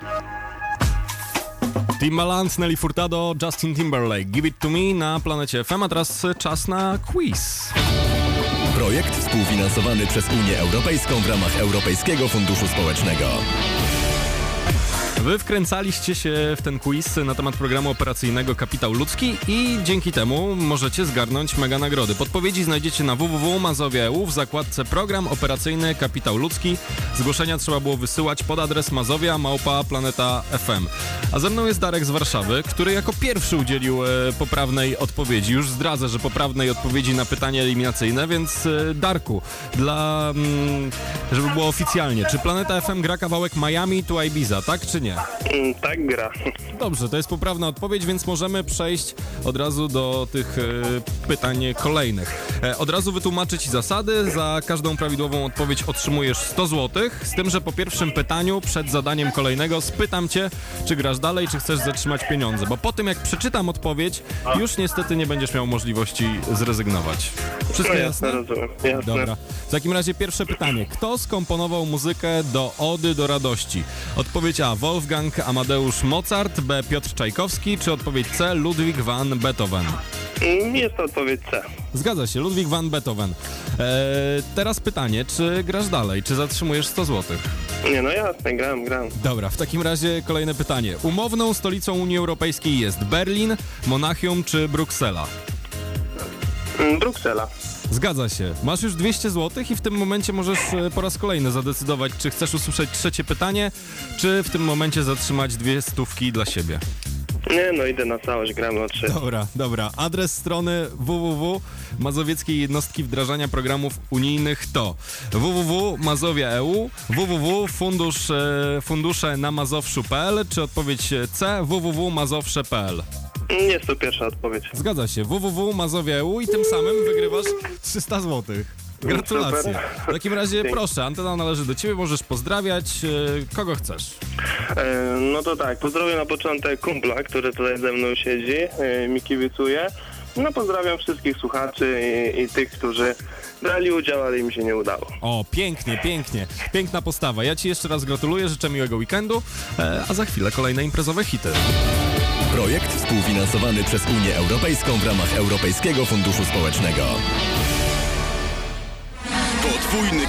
Timbaland, Nelly Furtado, Justin Timberlake, Give It To Me na Planecie FM, a teraz czas na quiz. Projekt współfinansowany przez Unię Europejską w ramach Europejskiego Funduszu Społecznego. Wy wkręcaliście się w ten quiz na temat programu operacyjnego Kapitał Ludzki i dzięki temu możecie zgarnąć mega nagrody. Podpowiedzi znajdziecie na www.mazowia.eu w zakładce Program Operacyjny Kapitał Ludzki. Zgłoszenia trzeba było wysyłać pod adres mazowia@planeta.fm. A ze mną jest Darek z Warszawy, który jako pierwszy udzielił poprawnej odpowiedzi. Już zdradzę, że poprawnej odpowiedzi na pytanie eliminacyjne, więc Darku, żeby było oficjalnie, czy Planeta FM gra kawałek Miami to Ibiza, tak czy nie? Tak, gra. Dobrze, to jest poprawna odpowiedź, więc możemy przejść od razu do tych pytań kolejnych. Od razu wytłumaczę Ci zasady. Za każdą prawidłową odpowiedź otrzymujesz 100 zł, z tym, że po pierwszym pytaniu, przed zadaniem kolejnego, spytam Cię, czy grasz dalej, czy chcesz zatrzymać pieniądze, bo po tym, jak przeczytam odpowiedź, już niestety nie będziesz miał możliwości zrezygnować. Wszystko jasne? Rozumiem. Jasne. Dobra. W takim razie pierwsze pytanie. Kto skomponował muzykę do Ody do radości? Odpowiedź A. Wolfgang Amadeusz Mozart, B. Piotr Czajkowski, czy odpowiedź C. Ludwig van Beethoven? Jest to odpowiedź C. Zgadza się, Ludwig van Beethoven. Teraz pytanie, czy grasz dalej, czy zatrzymujesz 100 zł? Nie, no jasne, gram. Dobra, w takim razie kolejne pytanie. Umowną stolicą Unii Europejskiej jest Berlin, Monachium czy Bruksela? Bruksela. Zgadza się. Masz już 200 zł i w tym momencie możesz po raz kolejny zadecydować, czy chcesz usłyszeć trzecie pytanie, czy w tym momencie zatrzymać 2 stówki dla siebie. Nie, no idę na całość, gram o 3. Dobra. Adres strony www.mazowieckiej jednostki wdrażania programów unijnych to www.mazowia.eu, www.fundusze na mazowszu.pl, czy odpowiedź C, www.mazowsze.pl. Jest to pierwsza odpowiedź. Zgadza się, www.mazowia.eu i tym samym wygrywasz 300 zł. Gratulacje. Super. W takim razie Dzięki. proszę, antena należy do Ciebie, możesz pozdrawiać kogo chcesz. No to tak, pozdrowię na początek kumpla, który tutaj ze mną siedzi, mi kibicuje. No pozdrawiam wszystkich słuchaczy i tych, którzy brali udział, ale im się nie udało. O, pięknie. Piękna postawa. Ja Ci jeszcze raz gratuluję, życzę miłego weekendu, a za chwilę kolejne imprezowe hity. Projekt współfinansowany przez Unię Europejską w ramach Europejskiego Funduszu Społecznego. Podwójny